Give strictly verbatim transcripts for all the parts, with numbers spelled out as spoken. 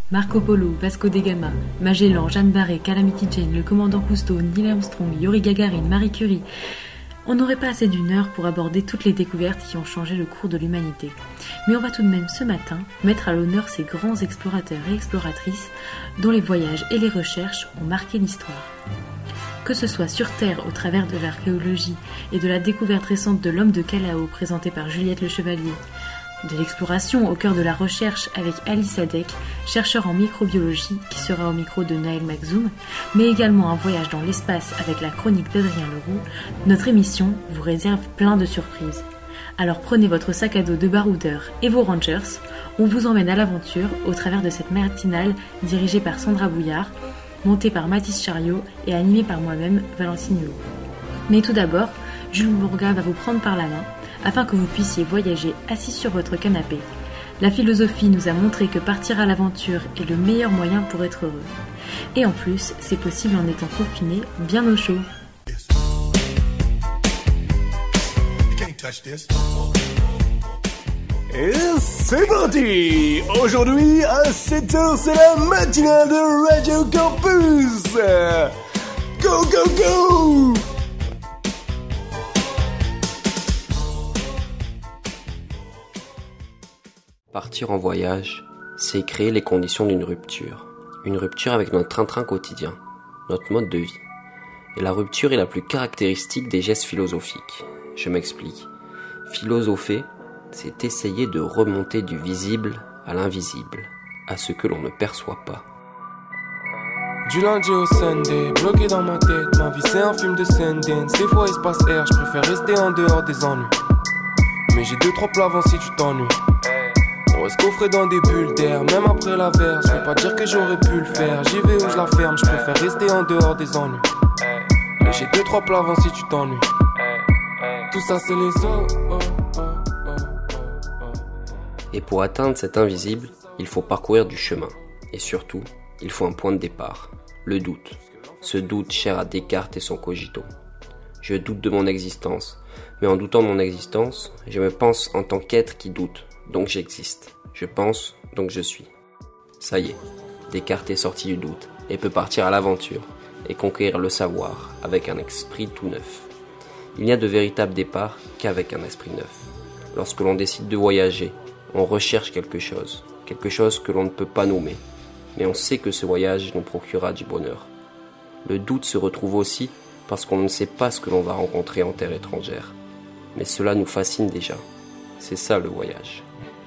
Marco Polo, Vasco da Gama, Magellan, Jeanne Barré, Calamity Jane, le commandant Cousteau, Neil Armstrong, Yuri Gagarin, Marie Curie. On n'aurait pas assez d'une heure pour aborder toutes les découvertes qui ont changé le cours de l'humanité. Mais on va tout de même ce matin mettre à l'honneur ces grands explorateurs et exploratrices dont les voyages et les recherches ont marqué l'histoire. Que ce soit sur Terre au travers de l'archéologie et de la découverte récente de l'homme de Callao présentée par Juliette Le Chevalier, de l'exploration au cœur de la recherche avec Ali Sadek, chercheur en microbiologie qui sera au micro de Naël Makzoum, mais également un voyage dans l'espace avec la chronique d'Adrien Leroux, notre émission vous réserve plein de surprises. Alors prenez votre sac à dos de baroudeur et vos Rangers, on vous emmène à l'aventure au travers de cette matinale dirigée par Sandra Bouillard, montée par Mathis Chariot et animée par moi-même, Valentine Hulot. Mais tout d'abord, Jules Bourga va vous prendre par la main afin que vous puissiez voyager assis sur votre canapé. La philosophie nous a montré que partir à l'aventure est le meilleur moyen pour être heureux. Et en plus, c'est possible en étant confiné bien au chaud. Et c'est parti! Aujourd'hui, à sept heures, c'est la matinale de Radio Campus! Go, go, go! Partir en voyage, c'est créer les conditions d'une rupture. Une rupture avec notre train-train quotidien, notre mode de vie. Et la rupture est la plus caractéristique des gestes philosophiques. Je m'explique. Philosopher, c'est essayer de remonter du visible à l'invisible, à ce que l'on ne perçoit pas. Du lundi au Sunday, bloqué dans ma tête, ma vie c'est un film de Sundance. Des fois il se passe air, je préfère rester en dehors des ennuis. Mais j'ai deux trois plats avant si tu t'ennuies. On reste coffré dans des bulles d'air, même après la verse. Je vais pas dire que j'aurais pu le faire, j'y vais où je la ferme. Je préfère rester en dehors des ennuis. Mais j'ai deux trois plats avant si tu t'ennuies. Tout ça c'est les os. Oh, oh, oh, oh, oh. Et pour atteindre cet invisible, il faut parcourir du chemin. Et surtout, il faut un point de départ, le doute. Ce doute cher à Descartes et son cogito. Je doute de mon existence, mais en doutant de mon existence, je me pense en tant qu'être qui doute. Donc j'existe. Je pense, donc je suis. Ça y est, Descartes est sorti du doute et peut partir à l'aventure et conquérir le savoir avec un esprit tout neuf. Il n'y a de véritable départ qu'avec un esprit neuf. Lorsque l'on décide de voyager, on recherche quelque chose, quelque chose que l'on ne peut pas nommer, mais on sait que ce voyage nous procurera du bonheur. Le doute se retrouve aussi parce qu'on ne sait pas ce que l'on va rencontrer en terre étrangère. Mais cela nous fascine déjà. C'est ça le voyage.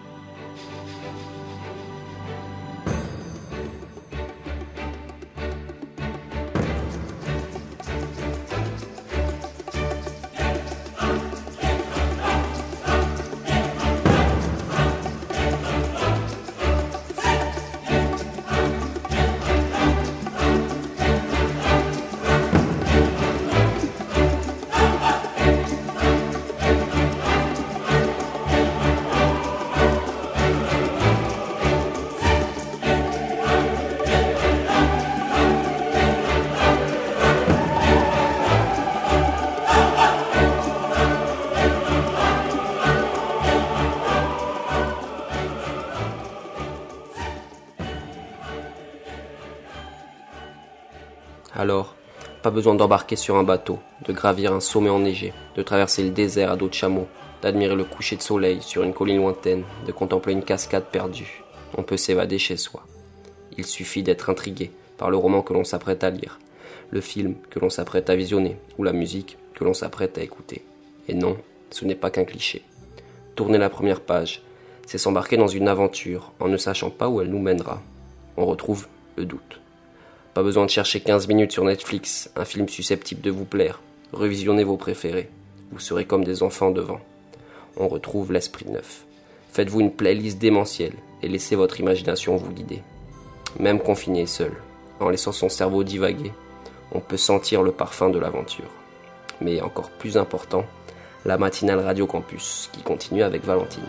Alors, pas besoin d'embarquer sur un bateau, de gravir un sommet enneigé, de traverser le désert à dos de chameau, d'admirer le coucher de soleil sur une colline lointaine, de contempler une cascade perdue. On peut s'évader chez soi. Il suffit d'être intrigué par le roman que l'on s'apprête à lire, le film que l'on s'apprête à visionner, ou la musique que l'on s'apprête à écouter. Et non, ce n'est pas qu'un cliché. Tourner la première page, c'est s'embarquer dans une aventure en ne sachant pas où elle nous mènera. On retrouve le doute. Pas besoin de chercher quinze minutes sur Netflix, un film susceptible de vous plaire. Revisionnez vos préférés. Vous serez comme des enfants devant. On retrouve l'esprit neuf. Faites-vous une playlist démentielle et laissez votre imagination vous guider. Même confiné seul, en laissant son cerveau divaguer, on peut sentir le parfum de l'aventure. Mais encore plus important, la matinale Radio Campus qui continue avec Valentine.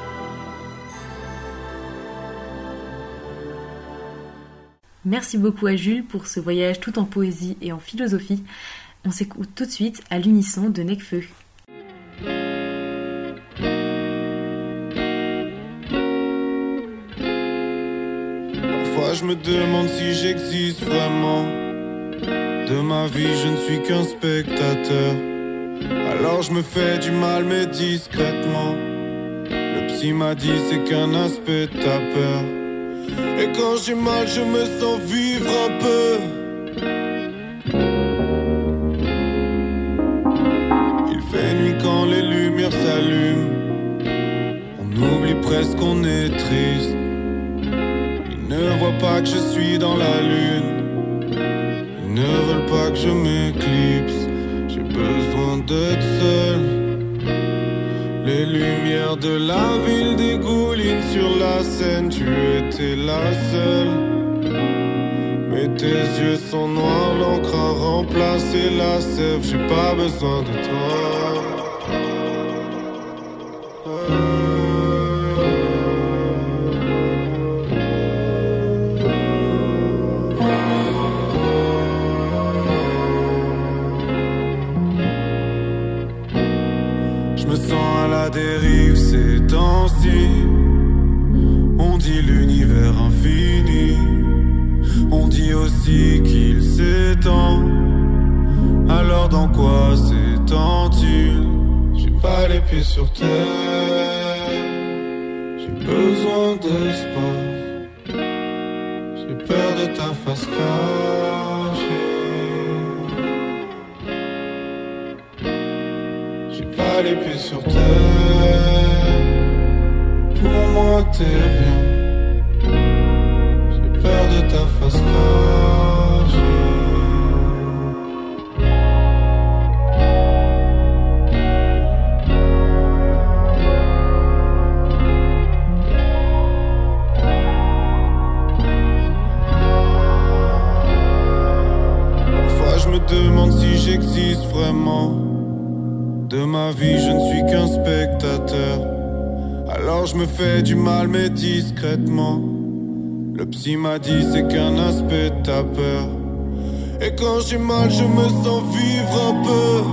Merci beaucoup à Jules pour ce voyage tout en poésie et en philosophie. On s'écoute tout de suite à l'unisson de Necfeu. Parfois Parfois je me demande si j'existe vraiment. De ma vie je ne suis qu'un spectateur. Alors je me fais du mal mais discrètement. Le psy m'a dit c'est qu'un aspect de ta peur. Et quand j'ai mal je me sens vivre un peu. Il fait nuit quand les lumières s'allument. On oublie presque qu'on est triste. Ils ne voient pas que je suis dans la lune. Ils ne veulent pas que je m'éclipse. J'ai besoin d'être seul. Les lumières de la ville dégoulinent sur la scène. Tu étais la seule. Mais tes yeux sont noirs, l'encre a remplacé la sève. J'ai pas besoin de toi. Je me sens à la dérive ces temps-ci. On dit l'univers infini. On dit aussi qu'il s'étend. Alors dans quoi s'étend-il? J'ai pas les pieds sur terre. J'ai besoin d'espoir. J'ai peur de ta face cachée. J'ai pas les pieds sur terre. Pour moi t'es rien. J'ai peur de ta face cachée. Parfois je me demande si j'existe vraiment. De ma vie je ne suis qu'un spectateur. Alors je me fais du mal mais discrètement. Le psy m'a dit c'est qu'un aspect de ta peur. Et quand j'ai mal je me sens vivre un peu.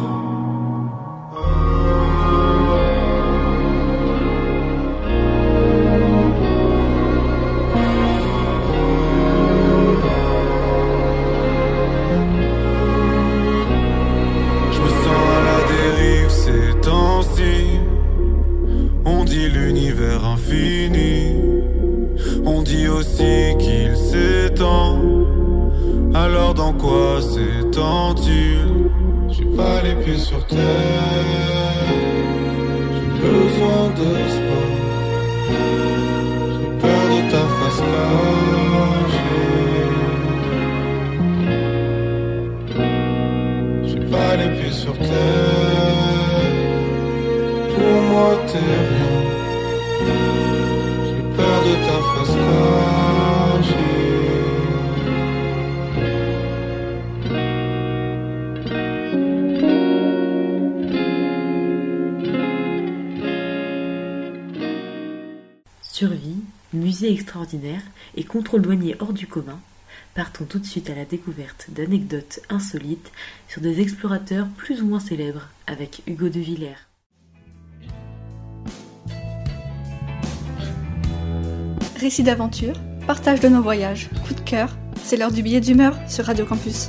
Je me sens à la dérive ces temps-ci. On dit l'univers infini. On dit aussi qu'il s'étend. Alors dans quoi s'étend-il? J'ai pas les pieds sur terre. J'ai besoin d'espoir. J'ai peur de ta face cachée. J'ai pas les pieds sur terre. Pour moi t'es rien. J'ai peur de ta face cachée. Survie, musée extraordinaire et contrôle douanier hors du commun, partons tout de suite à la découverte d'anecdotes insolites sur des explorateurs plus ou moins célèbres avec Hugo de Villers. Récits d'aventure, partage de nos voyages, coup de cœur, c'est l'heure du billet d'humeur sur Radio Campus.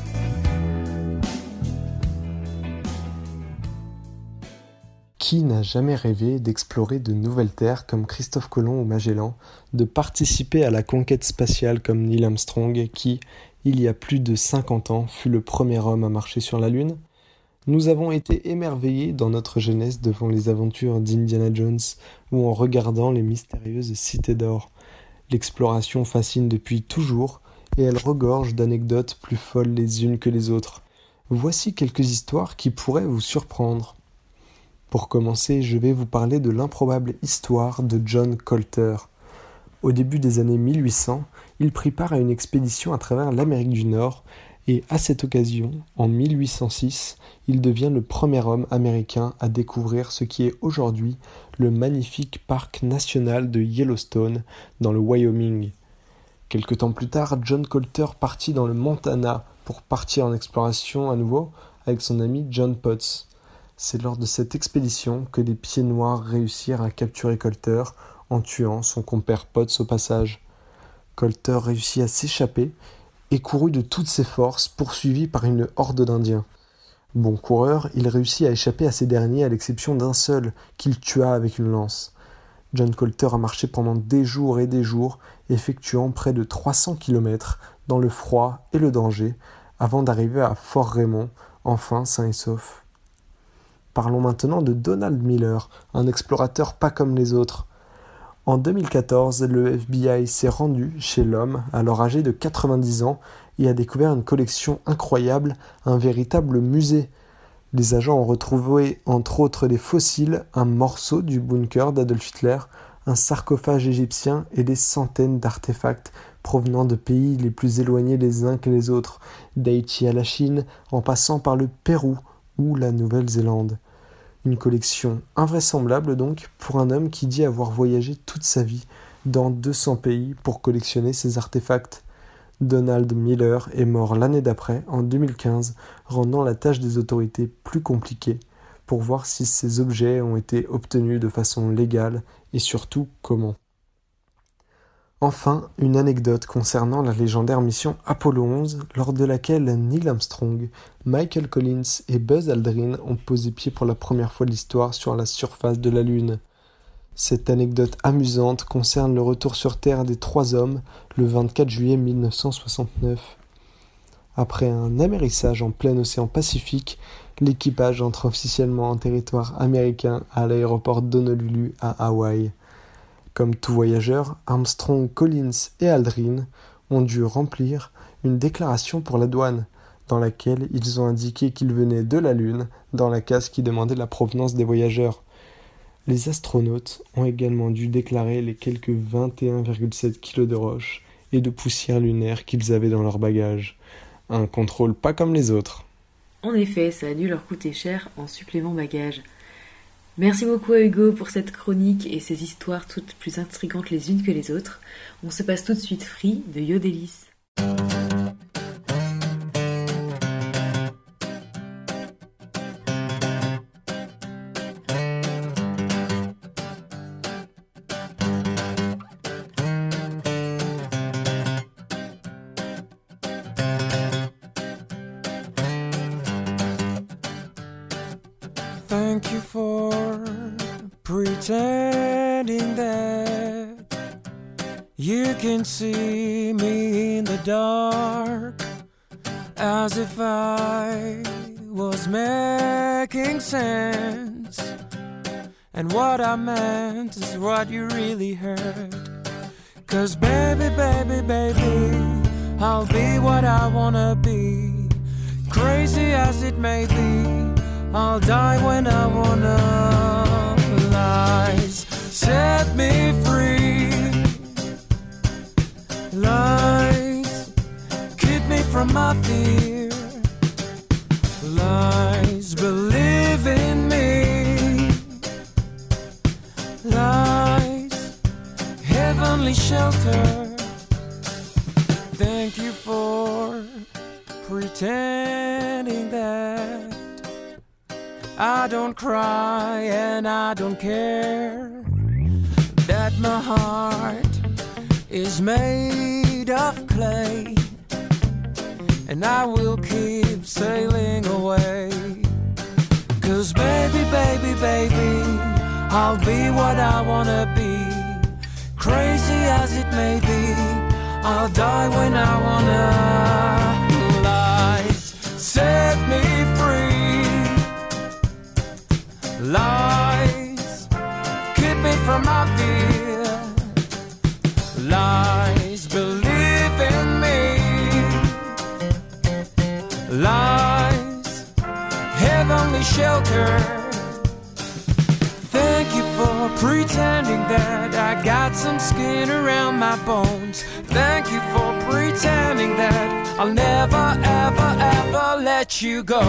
Qui n'a jamais rêvé d'explorer de nouvelles terres comme Christophe Colomb ou Magellan, de participer à la conquête spatiale comme Neil Armstrong qui, il y a plus de cinquante ans, fut le premier homme à marcher sur la Lune? Nous avons été émerveillés dans notre jeunesse devant les aventures d'Indiana Jones ou en regardant les mystérieuses cités d'or. L'exploration fascine depuis toujours et elle regorge d'anecdotes plus folles les unes que les autres. Voici quelques histoires qui pourraient vous surprendre. Pour commencer, je vais vous parler de l'improbable histoire de John Colter. Au début des années mille huit cents, il prit part à une expédition à travers l'Amérique du Nord et à cette occasion, en mille huit cent six, il devient le premier homme américain à découvrir ce qui est aujourd'hui le magnifique parc national de Yellowstone dans le Wyoming. Quelque temps plus tard, John Colter partit dans le Montana pour partir en exploration à nouveau avec son ami John Potts. C'est lors de cette expédition que les Pieds Noirs réussirent à capturer Colter en tuant son compère Potts au passage. Colter réussit à s'échapper et courut de toutes ses forces, poursuivi par une horde d'Indiens. Bon coureur, il réussit à échapper à ces derniers à l'exception d'un seul, qu'il tua avec une lance. John Colter a marché pendant des jours et des jours, effectuant près de trois cents kilomètres dans le froid et le danger, avant d'arriver à Fort Raymond, enfin sain et sauf. Parlons maintenant de Donald Miller, un explorateur pas comme les autres. En deux mille quatorze, le F B I s'est rendu chez l'homme, alors âgé de quatre-vingt-dix ans, et a découvert une collection incroyable, un véritable musée. Les agents ont retrouvé, entre autres des fossiles, un morceau du bunker d'Adolf Hitler, un sarcophage égyptien et des centaines d'artefacts provenant de pays les plus éloignés les uns que les autres, d'Haïti à la Chine, en passant par le Pérou ou la Nouvelle-Zélande. Une collection invraisemblable donc pour un homme qui dit avoir voyagé toute sa vie dans deux cents pays pour collectionner ces artefacts. Donald Miller est mort l'année d'après, en deux mille quinze, rendant la tâche des autorités plus compliquée pour voir si ces objets ont été obtenus de façon légale et surtout comment. Enfin, une anecdote concernant la légendaire mission Apollo onze, lors de laquelle Neil Armstrong, Michael Collins et Buzz Aldrin ont posé pied pour la première fois de l'histoire sur la surface de la Lune. Cette anecdote amusante concerne le retour sur Terre des trois hommes le vingt-quatre juillet mille neuf cent soixante-neuf. Après un amérissage en plein océan Pacifique, l'équipage entre officiellement en territoire américain à l'aéroport d'Honolulu à Hawaï. Comme tout voyageur, Armstrong, Collins et Aldrin ont dû remplir une déclaration pour la douane, dans laquelle ils ont indiqué qu'ils venaient de la Lune, dans la case qui demandait la provenance des voyageurs. Les astronautes ont également dû déclarer les quelques vingt et un virgule sept kilos de roches et de poussière lunaire qu'ils avaient dans leur bagage. Un contrôle pas comme les autres. En effet, ça a dû leur coûter cher en supplément bagage. Merci beaucoup à Hugo pour cette chronique et ces histoires toutes plus intrigantes les unes que les autres. On se passe tout de suite Free de Yodelis. Thank you for pretending that you can see me in the dark, as if I was making sense, and what I meant is what you really heard. 'Cause baby, baby, baby, I'll be what I wanna be, crazy as it may be, I'll die when I wanna. Lies set me free, lies keep me from my fear, lies believe in me, lies heavenly shelter. Thank you for pretending that I don't cry and I don't care, that my heart is made of clay, and I will keep sailing away. 'Cause baby, baby, baby, I'll be what I wanna be, crazy as it may be, I'll die when I wanna. Lies set me free, lies keep me from my fear, lies believe in me, lies heavenly shelter. Thank you for pretending that I got some skin around my bones. Thank you for pretending that I'll never, ever, ever let you go.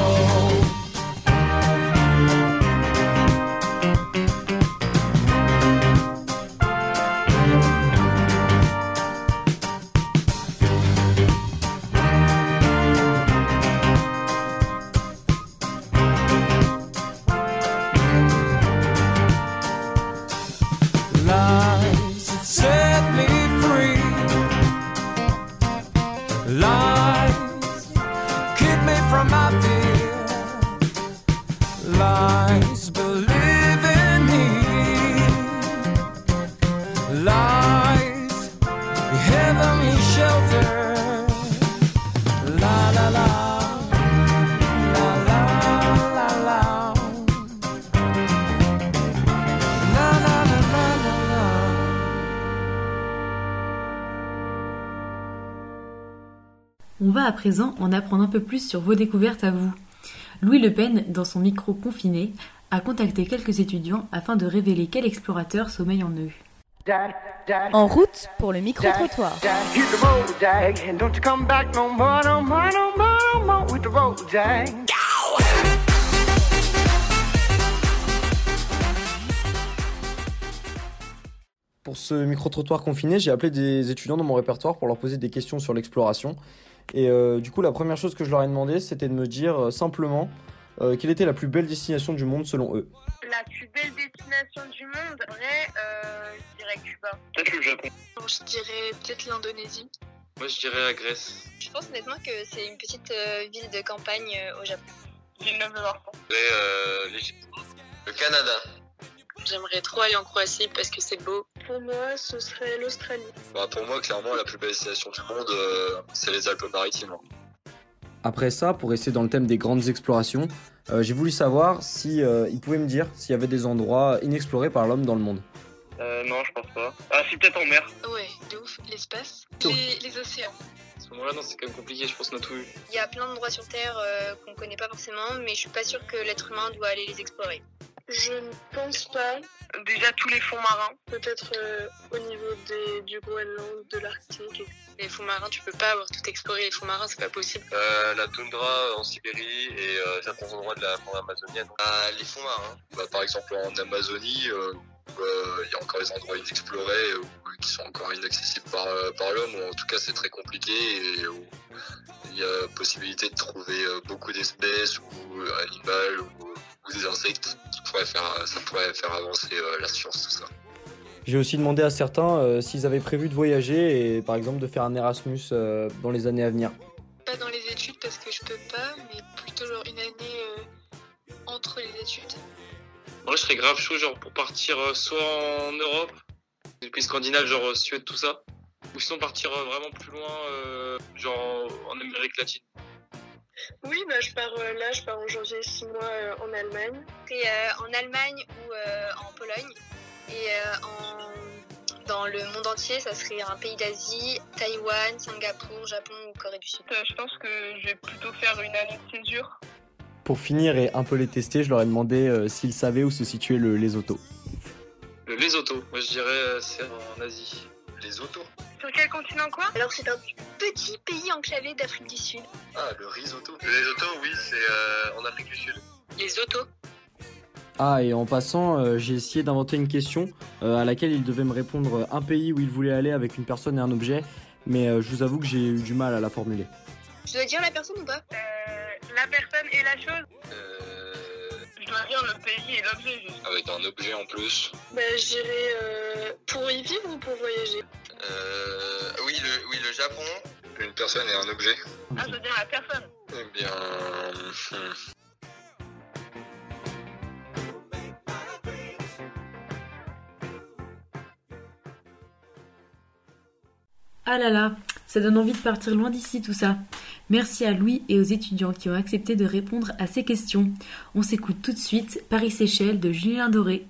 Lies keep me from my fear. Lies believe in me. Lies heavenly shelter. La la la. On va à présent en apprendre un peu plus sur vos découvertes à vous. Louis Le Pen, dans son micro confiné, a contacté quelques étudiants afin de révéler quel explorateur sommeille en eux. En route pour le micro-trottoir. Pour ce micro-trottoir confiné, j'ai appelé des étudiants dans mon répertoire pour leur poser des questions sur l'exploration. Et euh, du coup, la première chose que je leur ai demandé, c'était de me dire euh, simplement euh, quelle était la plus belle destination du monde selon eux. La plus belle destination du monde, vrai, euh, je dirais Cuba. Peut-être le Japon. Je dirais peut-être l'Indonésie. Moi, je dirais la Grèce. Je pense honnêtement que c'est une petite euh, ville de campagne euh, au Japon. Villeneuve-les-Arcons. Euh, l'Égypte. Le Canada. J'aimerais trop aller en Croatie parce que c'est beau. Pour moi, ce serait l'Australie. Bah, pour moi, clairement, la plus belle destination du monde, euh, c'est les Alpes-Maritimes. Après ça, pour rester dans le thème des grandes explorations, euh, j'ai voulu savoir si euh, ils pouvaient me dire s'il y avait des endroits inexplorés par l'homme dans le monde. Euh, non, je pense pas. Ah, si, peut-être en mer. Ouais, de ouf. L'espace, les, les océans. À ce moment-là, non, c'est quand même compliqué, je pense qu'on a tout eu. Il y a plein d'endroits sur Terre euh, qu'on connaît pas forcément, mais je suis pas sûre que l'être humain doit aller les explorer. Je ne pense pas. Déjà tous les fonds marins, peut-être euh, au niveau des, du Groenland, de l'Arctique. Les fonds marins, tu peux pas avoir tout exploré. Les fonds marins, c'est pas possible. Euh, la toundra en Sibérie et euh, certains endroits de la forêt amazonienne. Ah, les fonds marins. Bah, par exemple en Amazonie, euh, il euh, y a encore des endroits inexplorés ou euh, qui sont encore inaccessibles par, euh, par l'homme. Ou en tout cas, c'est très compliqué et euh, il y a possibilité de trouver euh, beaucoup d'espèces ou euh, animales ou, ou des insectes. Ça pourrait faire, ça pourrait faire avancer euh, la science, tout ça. J'ai aussi demandé à certains euh, s'ils avaient prévu de voyager et par exemple de faire un Erasmus euh, dans les années à venir. Pas dans les études parce que je peux pas, mais plutôt genre une année euh, entre les études. Moi, je serais grave chaud genre pour partir euh, soit en Europe, des pays scandinaves, genre euh, Suède, tout ça, ou sinon partir euh, vraiment plus loin, euh, genre en Amérique latine. Oui, bah, je pars euh, là, je pars en janvier, six mois euh, en Allemagne. C'est euh, en Allemagne ou euh, en Pologne. Et euh, en... dans le monde entier, ça serait un pays d'Asie, Taïwan, Singapour, Japon ou Corée du Sud. Euh, je pense que je vais plutôt faire une année de césure. Pour finir et un peu les tester, je leur ai demandé euh, s'ils savaient où se situait le Lesotho. Le Lesotho, moi je dirais euh, c'est en Asie. Lesotho. Sur quel continent quoi? Alors c'est un petit pays enclavé d'Afrique du Sud. Ah, le risotto. Le Lesotho, oui, c'est euh, en Afrique du Sud. Lesotho. Ah, et en passant, euh, j'ai essayé d'inventer une question euh, à laquelle ils devaient me répondre un pays où ils voulaient aller avec une personne et un objet, mais euh, je vous avoue que j'ai eu du mal à la formuler. Je dois dire la personne ou pas? euh, La personne et la chose. Euh... Je dois dire le pays et l'objet. Juste. Avec un objet en plus. Bah, je dirais euh, pour y vivre ou pour voyager? Euh... Oui, le, oui, le Japon. Une personne et un objet. Ah, je dois dire la personne. Eh bien... Hmm. Ah là là, ça donne envie de partir loin d'ici tout ça. Merci à Louis et aux étudiants qui ont accepté de répondre à ces questions. On s'écoute tout de suite Paris-Séchelles de Julien Doré.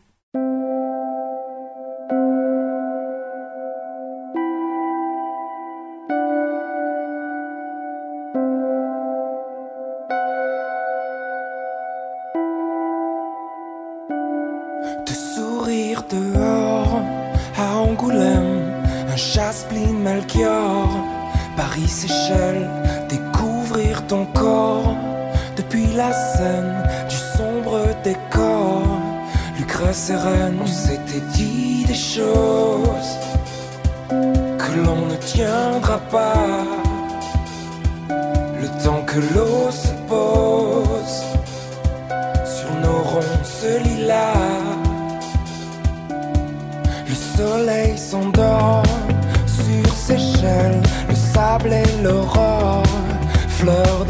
Te sourire dehors à Angoulême, un Jasmin Melchior, Paris-Séchelles, découvrir ton corps depuis la scène du sombre décor. Lucrèce et Rennes, on s'était dit des choses que l'on ne tiendra pas. Le temps que l'eau se pose sur nos ronces lilas, le soleil s'endort sur Seychelles, le sable et l'aurore.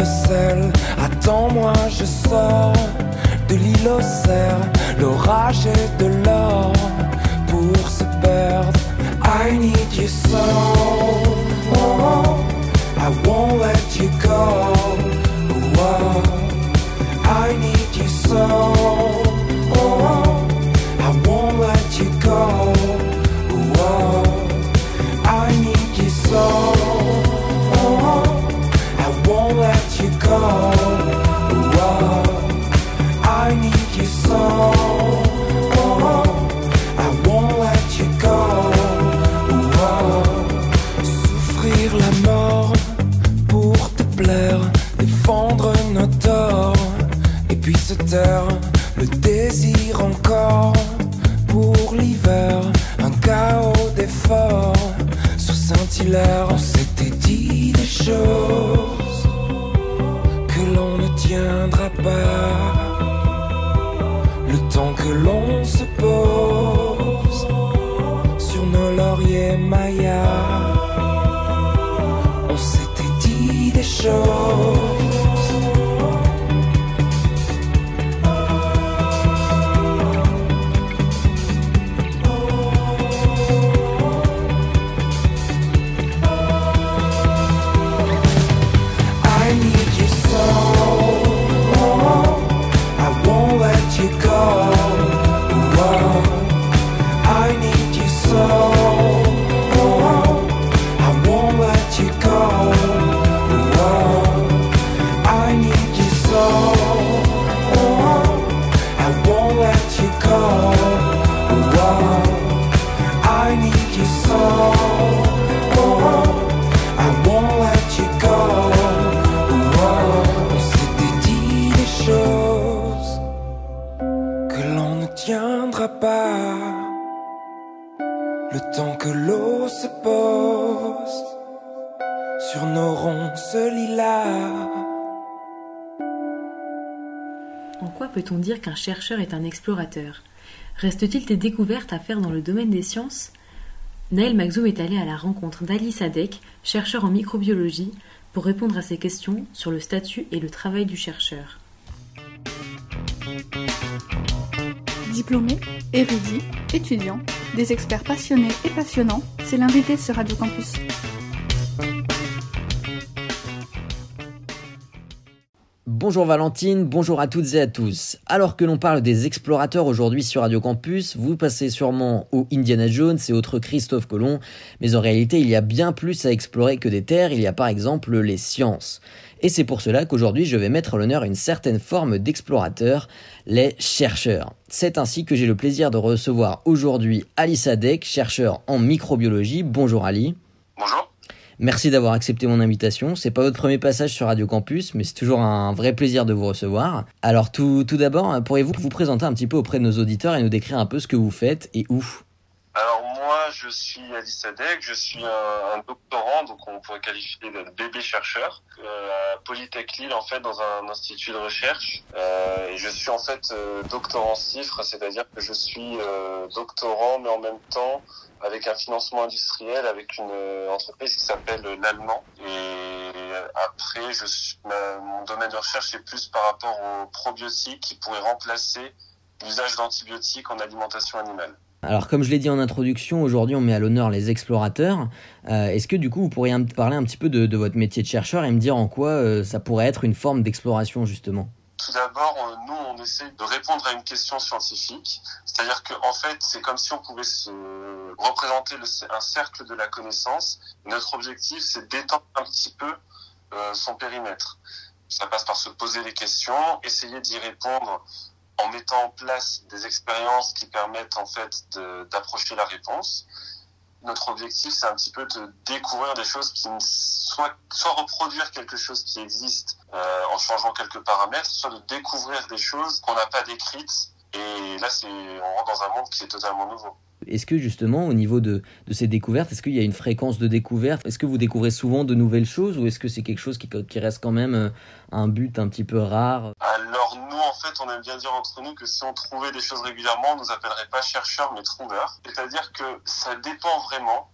vaisselle. Attends-moi, je sors de l'île aux cerfs. L'orage est de l'or pour se perdre. I need you so, oh, I won't let you go. Oh, I need you so, oh, I won't let you go. Oh, I need you so, oh, I won't let you go. Oh, I need you so, oh, I won't let you go. Oh, souffrir la mort pour te plaire, défendre nos torts et puis se taire. Le désir encore pour l'hiver, un chaos d'efforts sous Saint-Hilaire. On s'était dit des choses que l'on ne tiendra pas. Le temps que l'on se pose sur nos lauriers mayas. On s'était dit des choses. En quoi peut-on dire qu'un chercheur est un explorateur? Reste-t-il des découvertes à faire dans le domaine des sciences? Naël Magzoum est allé à la rencontre d'Ali Sadek, chercheur en microbiologie, pour répondre à ces questions sur le statut et le travail du chercheur. Diplômés, érudits, étudiants, des experts passionnés et passionnants, c'est l'invité sur Radio Campus. Bonjour Valentine, bonjour à toutes et à tous. Alors que l'on parle des explorateurs aujourd'hui sur Radio Campus, vous passez sûrement au Indiana Jones et autres Christophe Colomb, mais en réalité il y a bien plus à explorer que des terres, il y a par exemple les sciences. Et c'est pour cela qu'aujourd'hui je vais mettre à l'honneur une certaine forme d'explorateur, les chercheurs. C'est ainsi que j'ai le plaisir de recevoir aujourd'hui Ali Sadek, chercheur en microbiologie. Bonjour Ali. Bonjour. Merci d'avoir accepté mon invitation. C'est pas votre premier passage sur Radio Campus, mais c'est toujours un vrai plaisir de vous recevoir. Alors tout, tout d'abord, pourriez-vous vous présenter un petit peu auprès de nos auditeurs et nous décrire un peu ce que vous faites et où? Alors moi, je suis Ali Sadek, je suis un, un doctorant, donc on pourrait qualifier de bébé chercheur, euh, à Polytech Lille en fait, dans un institut de recherche. Euh, et je suis en fait euh, doctorant cifre, c'est-à-dire que je suis euh, doctorant, mais en même temps avec un financement industriel, avec une euh, entreprise qui s'appelle l'Allemand. Et après, je suis, ma, mon domaine de recherche est plus par rapport aux probiotiques qui pourraient remplacer l'usage d'antibiotiques en alimentation animale. Alors comme je l'ai dit en introduction, aujourd'hui on met à l'honneur les explorateurs. Euh, est-ce que du coup vous pourriez me parler un petit peu de, de votre métier de chercheur et me dire en quoi euh, ça pourrait être une forme d'exploration justement? Tout d'abord, nous, on essaie de répondre à une question scientifique. C'est-à-dire que, en fait, c'est comme si on pouvait se représenter le, un cercle de la connaissance. Notre objectif, c'est d'étendre un petit peu euh, son périmètre. Ça passe par se poser des questions, essayer d'y répondre en mettant en place des expériences qui permettent, en fait, de, d'approcher la réponse. Notre objectif, c'est un petit peu de découvrir des choses qui soit, soit reproduire quelque chose qui existe euh, en changeant quelques paramètres, soit de découvrir des choses qu'on n'a pas décrites. Et là, c'est, on rentre dans un monde qui est totalement nouveau. Est-ce que justement, au niveau de, de ces découvertes, est-ce qu'il y a une fréquence de découverte? Est-ce que vous découvrez souvent de nouvelles choses ou est-ce que c'est quelque chose qui, qui reste quand même un but un petit peu rare? Alors nous, en fait, on aime bien dire entre nous que si on trouvait des choses régulièrement, on nous appellerait pas chercheurs mais trouveurs. C'est-à-dire que ça dépend vraiment. Il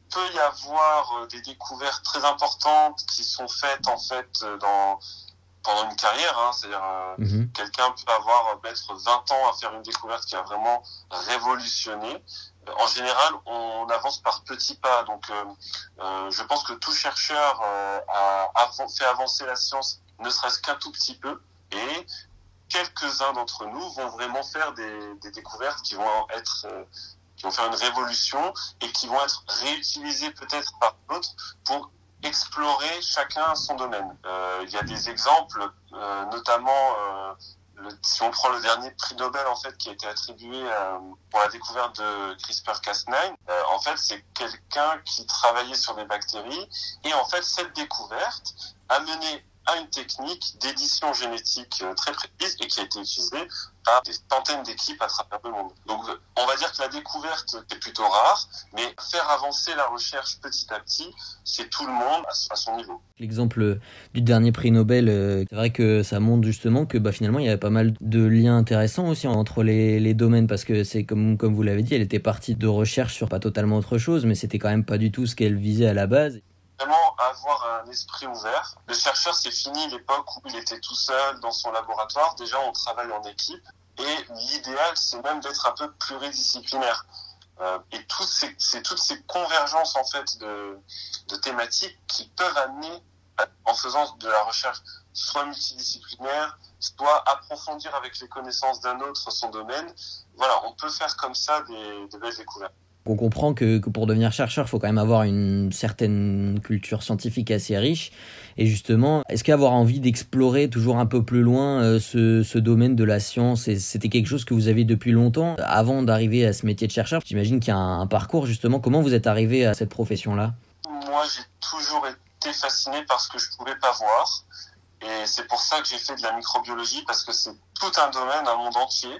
peut y avoir des découvertes très importantes qui sont faites en fait dans pendant une carrière, hein, c'est-à-dire euh, mmh. quelqu'un peut avoir mettre vingt ans à faire une découverte qui a vraiment révolutionné. En général, on avance par petits pas. Donc, euh, euh, je pense que tout chercheur euh, a av- fait avancer la science, ne serait-ce qu'un tout petit peu, et quelques-uns d'entre nous vont vraiment faire des, des découvertes qui vont être, euh, qui vont faire une révolution et qui vont être réutilisées peut-être par d'autres pour explorer chacun son domaine. Euh, il y a des exemples, euh, notamment. Euh, Le, si on prend le dernier prix Nobel en fait qui a été attribué euh, pour la découverte de CRISPR Cas neuf, euh, en fait c'est quelqu'un qui travaillait sur des bactéries et en fait cette découverte a mené à une technique d'édition génétique euh, très précise et qui a été utilisée par des centaines d'équipes à travers le monde. Donc on va dire que la découverte est plutôt rare, mais faire avancer la recherche petit à petit, c'est tout le monde à son niveau. L'exemple du dernier prix Nobel, euh, c'est vrai que ça montre justement que bah, finalement il y avait pas mal de liens intéressants aussi entre les, les domaines, parce que c'est comme, comme vous l'avez dit, elle était partie de recherche sur pas totalement autre chose, mais c'était quand même pas du tout ce qu'elle visait à la base. Vraiment avoir un esprit ouvert. Le chercheur, c'est fini l'époque où il était tout seul dans son laboratoire. Déjà, on travaille en équipe et l'idéal, c'est même d'être un peu pluridisciplinaire. Euh, et tout ces, c'est toutes ces convergences en fait de, de thématiques qui peuvent amener, en faisant de la recherche soit multidisciplinaire, soit approfondir avec les connaissances d'un autre son domaine. Voilà, on peut faire comme ça des, des belles découvertes. On comprend que, que pour devenir chercheur, il faut quand même avoir une certaine culture scientifique assez riche. Et justement, est-ce qu'avoir envie d'explorer toujours un peu plus loin euh, ce, ce domaine de la science, et c'était quelque chose que vous aviez depuis longtemps, avant d'arriver à ce métier de chercheur? J'imagine qu'il y a un, un parcours, justement. Comment vous êtes arrivé à cette profession-là? Moi, j'ai toujours été fasciné par ce que je pouvais pas voir. Et c'est pour ça que j'ai fait de la microbiologie, parce que c'est tout un domaine, un monde entier,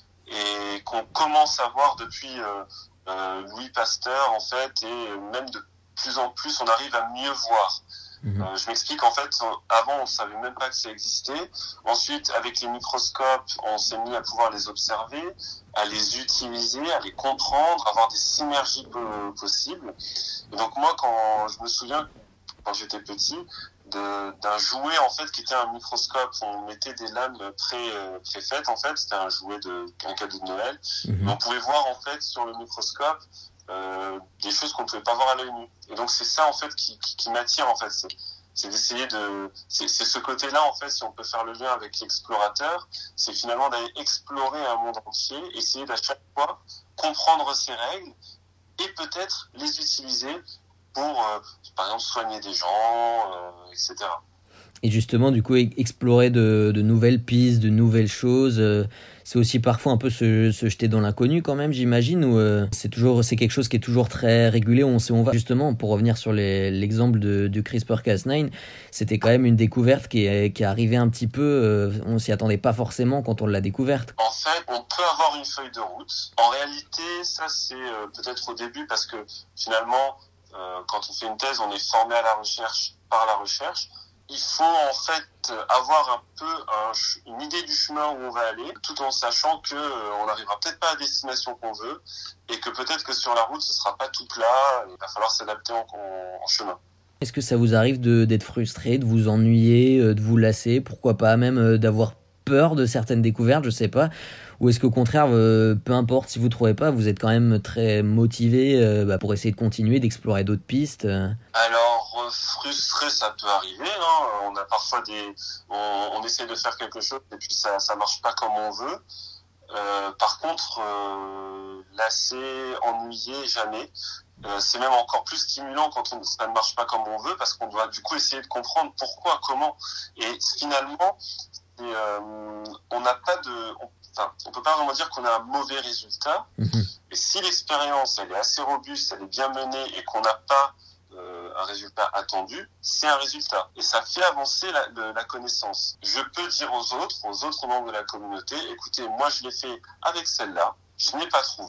et qu'on commence à voir depuis... Euh, Euh, Louis Pasteur en fait, et même de plus en plus on arrive à mieux voir. Mmh. Euh, je m'explique, en fait, avant on savait même pas que ça existait. Ensuite, avec les microscopes, on s'est mis à pouvoir les observer, à les utiliser, à les comprendre, avoir des synergies possibles. Et donc moi, quand je me souviens, quand j'étais petit, de, d'un jouet en fait qui était un microscope. On mettait des lames pré euh, préfaites en fait. C'était un jouet de un cadeau de Noël. Mmh. On pouvait voir en fait sur le microscope euh, des choses qu'on ne pouvait pas voir à l'œil nu. Et donc c'est ça en fait qui, qui, qui m'attire en fait. C'est, c'est d'essayer de. C'est, c'est ce côté-là en fait. Si on peut faire le lien avec l'explorateur, c'est finalement d'aller explorer un monde entier, essayer d'à chaque fois comprendre ses règles et peut-être les utiliser pour, euh, par exemple, soigner des gens, euh, et cetera. Et justement, du coup, explorer de, de nouvelles pistes, de nouvelles choses, euh, c'est aussi parfois un peu se, se jeter dans l'inconnu quand même, j'imagine, ou euh, c'est toujours, c'est quelque chose qui est toujours très régulé, où on sait où on va. Justement, pour revenir sur les, l'exemple de, du CRISPR Cas neuf, c'était quand même une découverte qui est, qui est arrivée un petit peu, euh, on s'y attendait pas forcément quand on l'a découverte. En fait, on peut avoir une feuille de route. En réalité, ça c'est euh, peut-être au début, parce que finalement, Euh, quand on fait une thèse, on est formé à la recherche par la recherche. Il faut en fait avoir un peu un, une idée du chemin où on va aller, tout en sachant que euh, on n'arrivera peut-être pas à la destination qu'on veut, et que peut-être que sur la route ce sera pas tout plat. Il va falloir s'adapter en, en, en chemin. Est-ce que ça vous arrive de, d'être frustré, de vous ennuyer, de vous lasser, pourquoi pas même d'avoir peur de certaines découvertes, je sais pas, ou est-ce qu'au contraire, euh, peu importe si vous trouvez pas, vous êtes quand même très motivé euh, bah, pour essayer de continuer, d'explorer d'autres pistes? euh. Alors euh, frustré, ça peut arriver, hein. On a parfois des, on, on essaie de faire quelque chose et puis ça, ça marche pas comme on veut. Euh, par contre, euh, lassé, ennuyé, jamais. Euh, c'est même encore plus stimulant quand on, ça ne marche pas comme on veut, parce qu'on doit du coup essayer de comprendre pourquoi, comment. Et finalement, et, euh, on n'a pas de, on, enfin, on peut pas vraiment dire qu'on a un mauvais résultat. Mmh. Et si l'expérience elle est assez robuste, elle est bien menée et qu'on n'a pas euh, un résultat attendu, c'est un résultat. Et ça fait avancer la, le, la connaissance. Je peux dire aux autres, aux autres membres de la communauté, écoutez, moi je l'ai fait avec celle-là, je n'ai pas trouvé.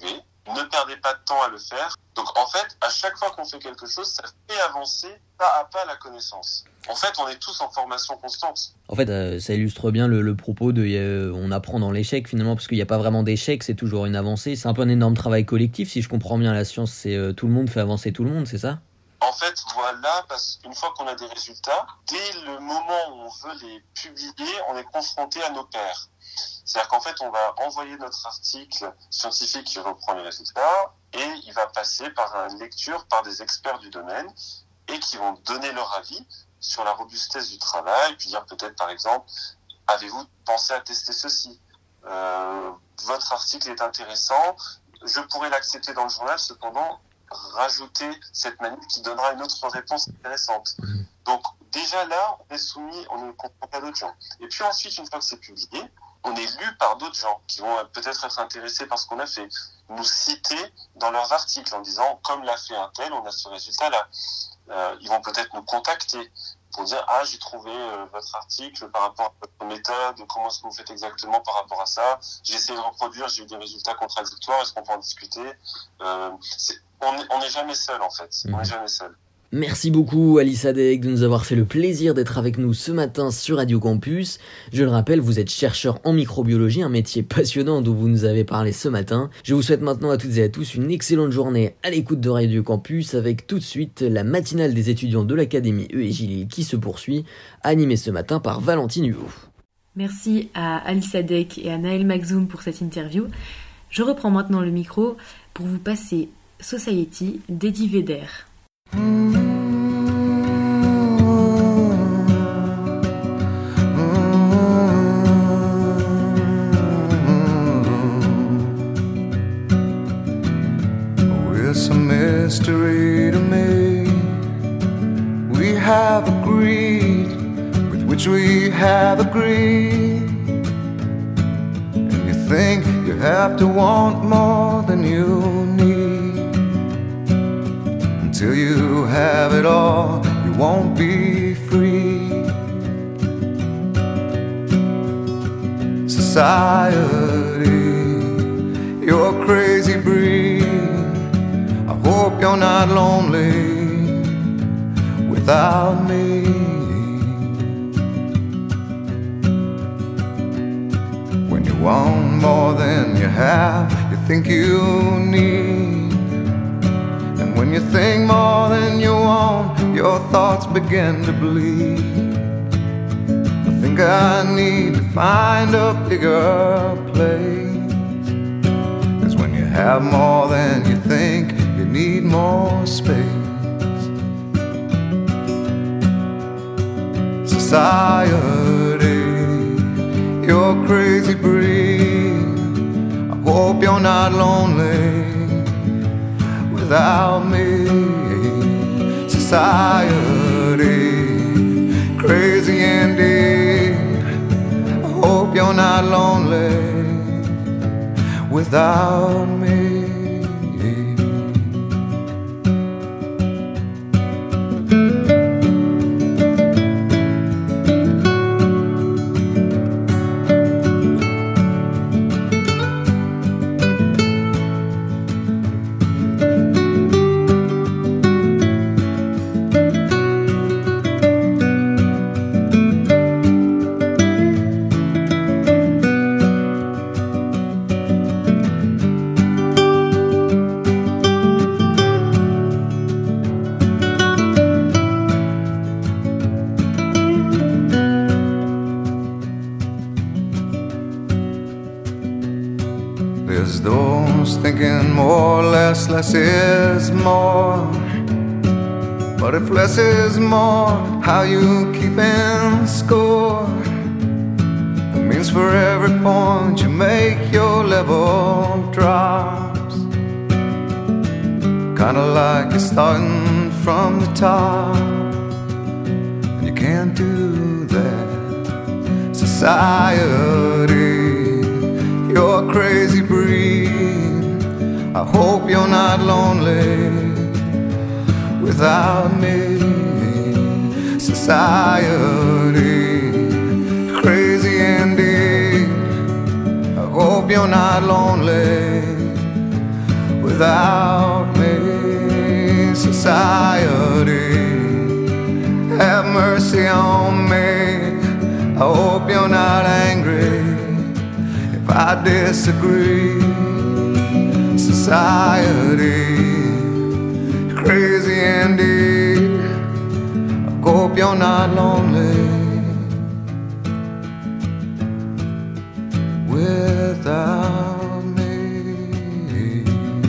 ne perdez pas de temps à le faire. Donc en fait, à chaque fois qu'on fait quelque chose, ça fait avancer pas à pas la connaissance. En fait, on est tous en formation constante. En fait, euh, ça illustre bien le, le propos de euh, on apprend dans l'échec finalement, parce qu'il n'y a pas vraiment d'échec, c'est toujours une avancée. C'est un peu un énorme travail collectif, si je comprends bien. La science, c'est euh, tout le monde fait avancer tout le monde, c'est ça ? En fait, voilà, parce qu'une fois qu'on a des résultats, dès le moment où on veut les publier, on est confronté à nos pairs. C'est-à-dire qu'en fait, on va envoyer notre article scientifique qui reprend les résultats et il va passer par une lecture par des experts du domaine et qui vont donner leur avis sur la robustesse du travail, puis dire peut-être par exemple, avez-vous pensé à tester ceci ? euh, Votre article est intéressant, je pourrais l'accepter dans le journal, cependant, rajouter cette manip qui donnera une autre réponse intéressante. Donc déjà là, on est soumis, on est confronté à d'autres gens. Et puis ensuite, une fois que c'est publié, on est lu par d'autres gens qui vont peut-être être intéressés par ce qu'on a fait, nous citer dans leurs articles en disant comme l'a fait un tel, on a ce résultat-là. Euh, ils vont peut-être nous contacter pour dire ah j'ai trouvé euh, votre article par rapport à votre méthode, comment est-ce que vous faites exactement par rapport à ça, j'ai essayé de reproduire, j'ai eu des résultats contradictoires, est-ce qu'on peut en discuter? euh, c'est, on n'est on est jamais seul en fait, mmh. on n'est jamais seul. Merci beaucoup Alice Adek de nous avoir fait le plaisir d'être avec nous ce matin sur Radio Campus. Je le rappelle, vous êtes chercheur en microbiologie, un métier passionnant dont vous nous avez parlé ce matin. Je vous souhaite maintenant à toutes et à tous une excellente journée à l'écoute de Radio Campus avec tout de suite la matinale des étudiants de l'Académie E J Lille qui se poursuit, animée ce matin par Valentine Huot. Merci à Alice Adek et à Naël Magzoum pour cette interview. Je reprends maintenant le micro pour vous passer Society d'Eddie Vedder. It's a mystery to me. We have agreed with which we have agreed. And you think you have to want more than you need. Until you have it all, you won't be free. Society, you're a crazy breed. I hope you're not lonely without me. When you want more than you have, you think you need. When you think more than you want, your thoughts begin to bleed. I think I need to find a bigger place. 'Cause when you have more than you think, you need more space. Society, you're a crazy breed. I hope you're not lonely without me. Society, crazy indeed. I hope you're not lonely without me. There's those thinking more, less, less is more. But if less is more, how you keeping score? It means for every point you make, your level drops. Kinda like you're starting from the top, and you can't do that. Society, you're a crazy breed. I hope you're not lonely without me. Society, crazy indeed. I hope you're not lonely without me. Society, have mercy on me. I hope you're not angry if I disagree. Society, crazy indeed. I hope you're not lonely without me.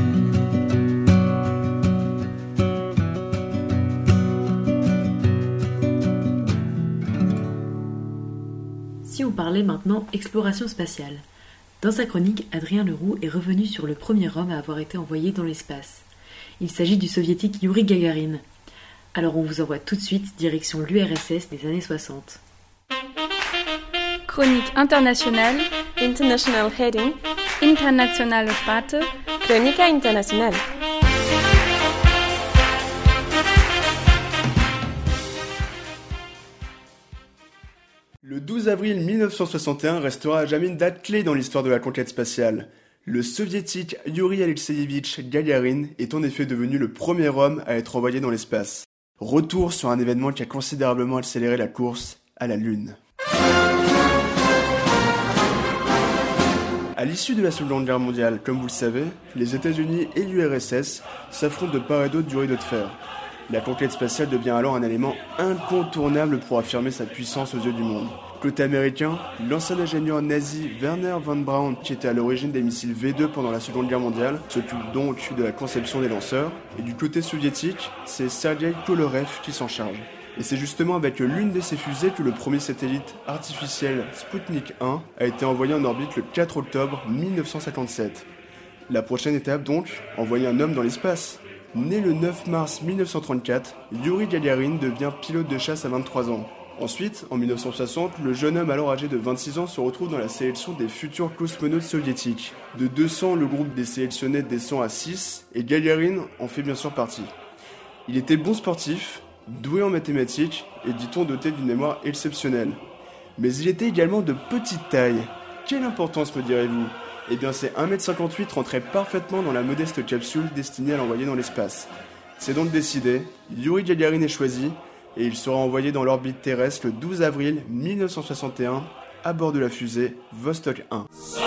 Si on parlait maintenant exploration spatiale. Dans sa chronique, Adrien Leroux est revenu sur le premier homme à avoir été envoyé dans l'espace. Il s'agit du soviétique Youri Gagarin. Alors on vous envoie tout de suite direction l'U R S S des années soixante. Chronique internationale. International Heading. Internationale Sparte. Crónica Internacional. Le douze avril mille neuf cent soixante et un restera à jamais une date clé dans l'histoire de la conquête spatiale. Le soviétique Youri Alexeyevitch Gagarin est en effet devenu le premier homme à être envoyé dans l'espace. Retour sur un événement qui a considérablement accéléré la course à la Lune. À l'issue de la Seconde Guerre mondiale, comme vous le savez, les États-Unis et l'U R S S s'affrontent de part et d'autre du rideau de fer. La conquête spatiale devient alors un élément incontournable pour affirmer sa puissance aux yeux du monde. Côté américain, l'ancien ingénieur nazi Werner von Braun, qui était à l'origine des missiles V deux pendant la Seconde Guerre mondiale, s'occupe donc de la conception des lanceurs. Et du côté soviétique, c'est Sergei Kolorev qui s'en charge. Et c'est justement avec l'une de ces fusées que le premier satellite artificiel Sputnik un a été envoyé en orbite le quatre octobre mille neuf cent cinquante-sept. La prochaine étape donc, envoyer un homme dans l'espace. Né le neuf mars mille neuf cent trente-quatre, Youri Gagarin devient pilote de chasse à vingt-trois ans. Ensuite, en mille neuf cent soixante, le jeune homme alors âgé de vingt-six ans se retrouve dans la sélection des futurs cosmonautes soviétiques. De deux cents, le groupe des sélectionnés descend à six, et Gagarin en fait bien sûr partie. Il était bon sportif, doué en mathématiques, et dit-on doté d'une mémoire exceptionnelle. Mais il était également de petite taille. Quelle importance, me direz-vous ? Eh bien, ces un mètre cinquante-huit rentrait parfaitement dans la modeste capsule destinée à l'envoyer dans l'espace. C'est donc décidé, Youri Gagarin est choisi, et il sera envoyé dans l'orbite terrestre le douze avril mille neuf cent soixante et un, à bord de la fusée Vostok un.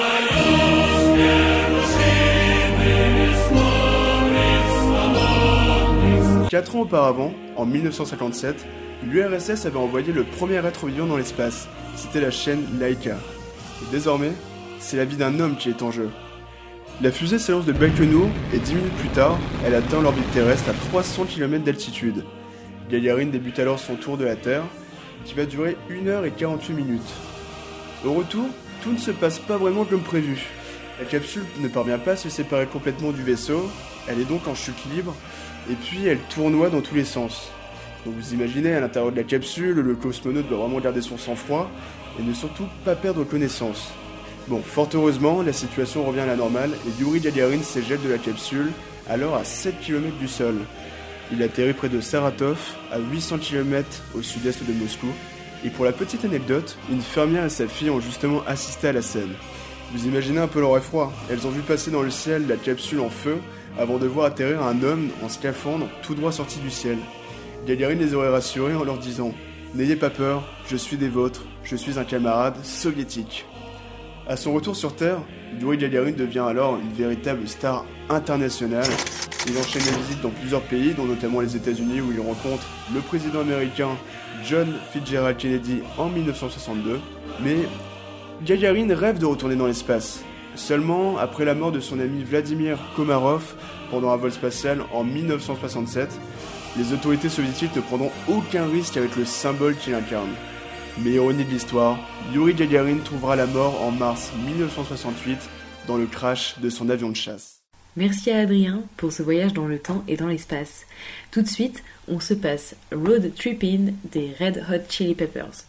Quatre ans auparavant, en mille neuf cent cinquante-sept, l'U R S S avait envoyé le premier être vivant dans l'espace. C'était la chaîne Laika. Et désormais, c'est la vie d'un homme qui est en jeu. La fusée s'élance de Baïkonour et dix minutes plus tard, elle atteint l'orbite terrestre à trois cents kilomètres d'altitude. Gagarin débute alors son tour de la Terre, qui va durer une heure et quarante-huit minutes. Au retour, tout ne se passe pas vraiment comme prévu. La capsule ne parvient pas à se séparer complètement du vaisseau, elle est donc en chute libre, et puis elle tournoie dans tous les sens. Donc vous imaginez, à l'intérieur de la capsule, le cosmonaute doit vraiment garder son sang-froid, et ne surtout pas perdre connaissance. Bon, fort heureusement, la situation revient à la normale et Youri Gagarin s'éjette de la capsule, alors à sept kilomètres du sol. Il atterrit près de Saratov, à huit cents kilomètres au sud-est de Moscou. Et pour la petite anecdote, une fermière et sa fille ont justement assisté à la scène. Vous imaginez un peu leur effroi, elles ont vu passer dans le ciel la capsule en feu, avant de voir atterrir un homme en scaphandre tout droit sorti du ciel. Gagarin les aurait rassurés en leur disant « N'ayez pas peur, je suis des vôtres, je suis un camarade soviétique ». À son retour sur Terre, Youri Gagarin devient alors une véritable star internationale. Il enchaîne les visites dans plusieurs pays, dont notamment les États-Unis, où il rencontre le président américain John Fitzgerald Kennedy en mille neuf cent soixante-deux. Mais Gagarin rêve de retourner dans l'espace. Seulement, après la mort de son ami Vladimir Komarov pendant un vol spatial en mille neuf cent soixante-sept, les autorités soviétiques ne prendront aucun risque avec le symbole qu'il incarne. Mais ironie de l'histoire, Youri Gagarin trouvera la mort en mars mille neuf cent soixante-huit dans le crash de son avion de chasse. Merci à Adrien pour ce voyage dans le temps et dans l'espace. Tout de suite, on se passe Road Trippin' des Red Hot Chili Peppers.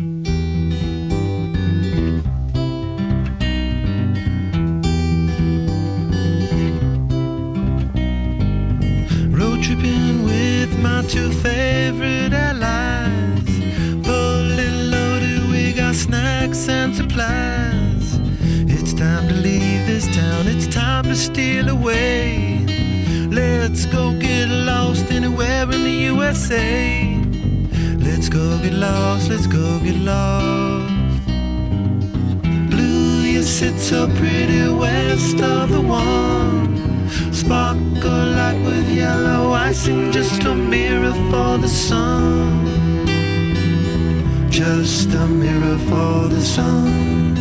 Road tripping with my two favorite allies. Snacks and supplies. It's time to leave this town. It's time to steal away. Let's go get lost anywhere in the U S A. Let's go get lost, let's go get lost. Blue, you sit so pretty west of the one. Sparkle like with yellow icing, just a mirror for the sun. Just a mirror for the sun.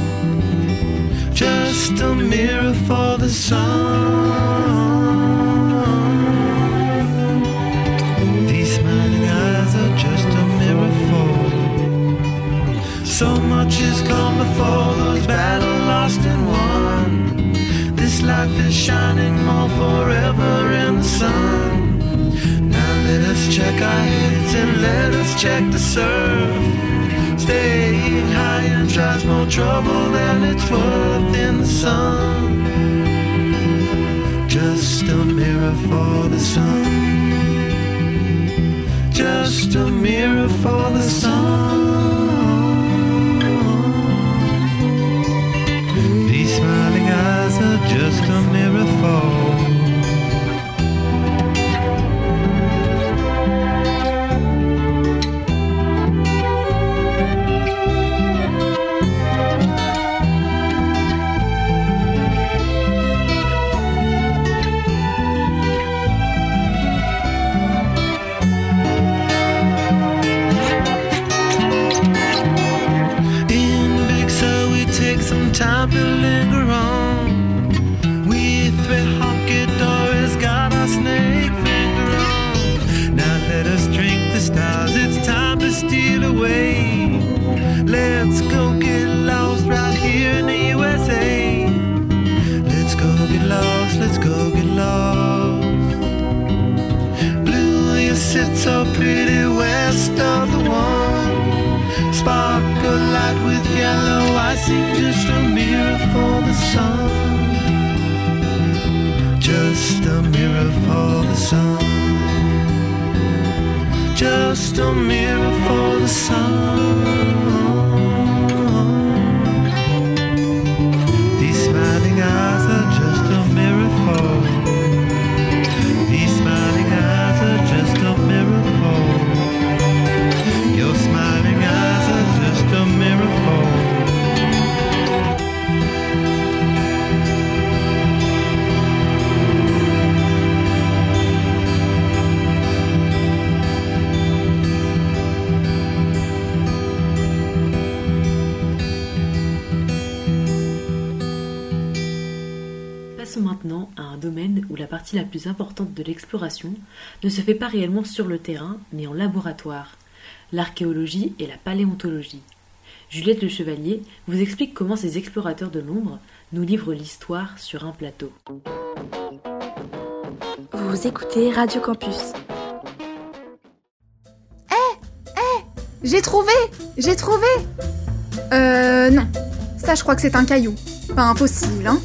Just a mirror for the sun. These smiling eyes are just a mirror for. So much has come before, those battles lost and won. This life is shining more forever in the sun. Now let us check our heads and let us check the surf. Staying high and tries more trouble than it's worth in the sun. Just a mirror for the sun. Just a mirror for the sun. These smiling eyes are just a mirror for. Time to linger on. We three honky doors got our snake finger on. Now let us drink the stars, it's time to steal away. Let's go get lost right here in the U S A. Let's go get lost, let's go get lost. Blue, you sit so pretty west of the one. Sparkle light with yellow icing, just a mirror for the sun. Just a mirror for the sun. Just a mirror for the sun. These smiling eyes are just a mirror for. These smiling eyes are just a mirror for. Your smiling eyes are just a mirror for. Passons maintenant à un domaine où la partie la plus importante de l'exploration ne se fait pas réellement sur le terrain, mais en laboratoire, l'archéologie et la paléontologie. Juliette Le Chevalier vous explique comment ces explorateurs de l'ombre nous livrent l'histoire sur un plateau. Vous écoutez Radio Campus. Hé hey, Hé hey, J'ai trouvé J'ai trouvé Euh... non. Ça, je crois que c'est un caillou. Pas un fossile, hein.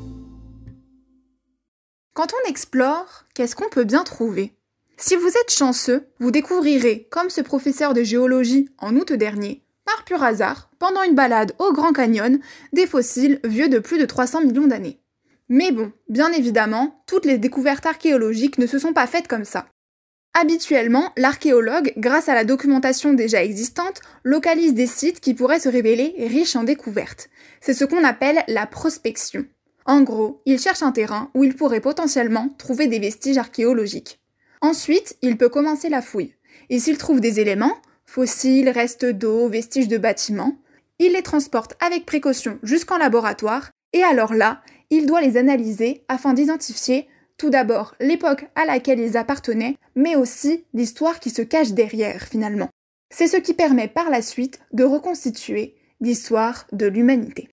Quand on explore, qu'est-ce qu'on peut bien trouver ? Si vous êtes chanceux, vous découvrirez, comme ce professeur de géologie en août dernier, par pur hasard, pendant une balade au Grand Canyon, des fossiles vieux de plus de trois cents millions d'années. Mais bon, bien évidemment, toutes les découvertes archéologiques ne se sont pas faites comme ça. Habituellement, l'archéologue, grâce à la documentation déjà existante, localise des sites qui pourraient se révéler riches en découvertes. C'est ce qu'on appelle la prospection. En gros, il cherche un terrain où il pourrait potentiellement trouver des vestiges archéologiques. Ensuite, il peut commencer la fouille. Et s'il trouve des éléments, fossiles, restes d'eau, vestiges de bâtiments, il les transporte avec précaution jusqu'en laboratoire et alors là, il doit les analyser afin d'identifier tout d'abord l'époque à laquelle ils appartenaient, mais aussi l'histoire qui se cache derrière finalement. C'est ce qui permet par la suite de reconstituer l'histoire de l'humanité.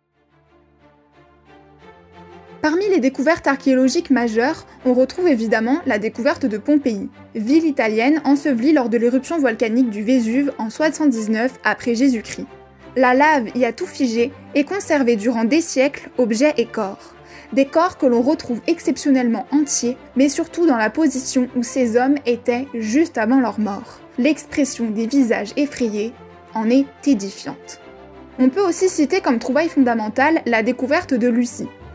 Parmi les découvertes archéologiques majeures, on retrouve évidemment la découverte de Pompéi, ville italienne ensevelie lors de l'éruption volcanique du Vésuve en soixante-dix-neuf après Jésus-Christ. La lave y a tout figé et conservé durant des siècles objets et corps. Des corps que l'on retrouve exceptionnellement entiers, mais surtout dans la position où ces hommes étaient juste avant leur mort. L'expression des visages effrayés en est édifiante. On peut aussi citer comme trouvaille fondamentale la découverte de Lucie.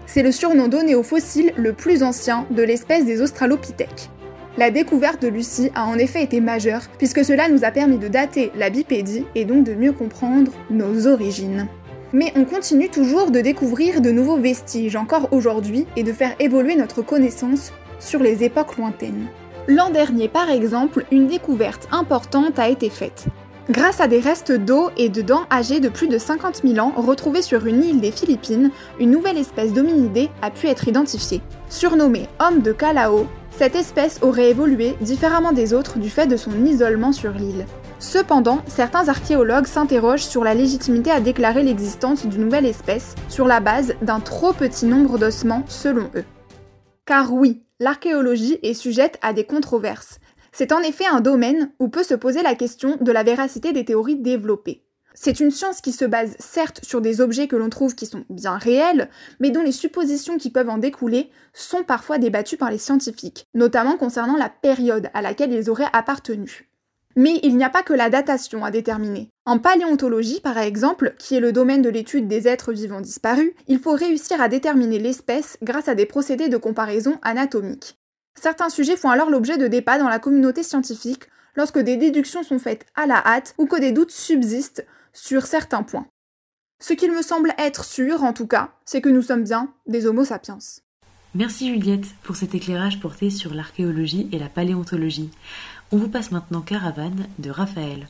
C'est le surnom donné au fossile le plus ancien de l'espèce des australopithèques. La découverte de Lucie a en effet été majeure, puisque cela nous a permis de dater la bipédie et donc de mieux comprendre nos origines. Mais on continue toujours de découvrir de nouveaux vestiges encore aujourd'hui et de faire évoluer notre connaissance sur les époques lointaines. L'an dernier, par exemple, une découverte importante a été faite. Grâce à des restes d'eau et de dents âgés de plus de cinquante mille ans retrouvés sur une île des Philippines, une nouvelle espèce d'hominidé a pu être identifiée. Surnommée homme de Callao, cette espèce aurait évolué différemment des autres du fait de son isolement sur l'île. Cependant, certains archéologues s'interrogent sur la légitimité à déclarer l'existence d'une nouvelle espèce sur la base d'un trop petit nombre d'ossements selon eux. Car oui, l'archéologie est sujette à des controverses. C'est en effet un domaine où peut se poser la question de la véracité des théories développées. C'est une science qui se base certes sur des objets que l'on trouve qui sont bien réels, mais dont les suppositions qui peuvent en découler sont parfois débattues par les scientifiques, notamment concernant la période à laquelle ils auraient appartenu. Mais il n'y a pas que la datation à déterminer. En paléontologie, par exemple, qui est le domaine de l'étude des êtres vivants disparus, il faut réussir à déterminer l'espèce grâce à des procédés de comparaison anatomique. Certains sujets font alors l'objet de débats dans la communauté scientifique lorsque des déductions sont faites à la hâte ou que des doutes subsistent sur certains points. Ce qu'il me semble être sûr, en tout cas, c'est que nous sommes bien des Homo sapiens. Merci Juliette pour cet éclairage porté sur l'archéologie et la paléontologie. On vous passe maintenant Caravane de Raphaël.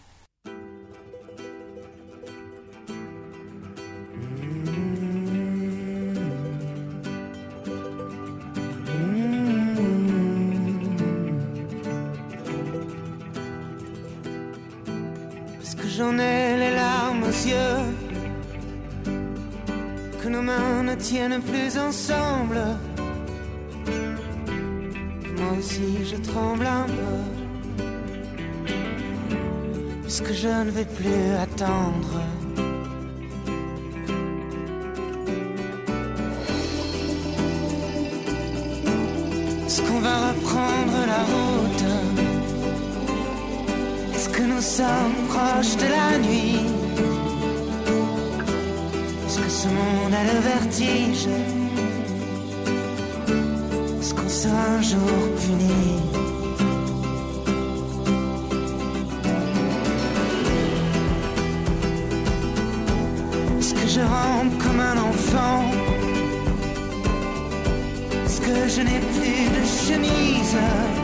Parce que j'en ai les larmes aux yeux, que nos mains ne tiennent plus ensemble. Moi aussi je tremble un peu, puisque je ne vais plus attendre. Est-ce qu'on va reprendre la route? Est-ce que nous sommes proches de la nuit? Est-ce que ce monde a le vertige? Est-ce qu'on sera un jour puni? Est-ce que je rampe comme un enfant? Est-ce que je n'ai plus de chemise?